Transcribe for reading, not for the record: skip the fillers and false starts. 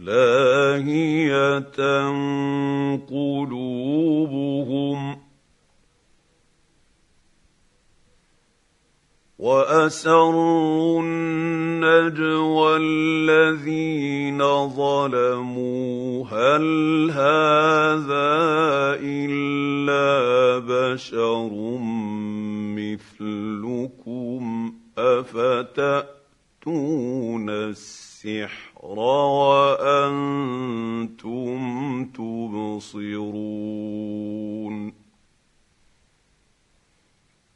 لاهيه قلوبهم واسروا النجوى الذين ظلموا هل هذا الا بشر مثلكم افتاتون السحر وانتم تبصرون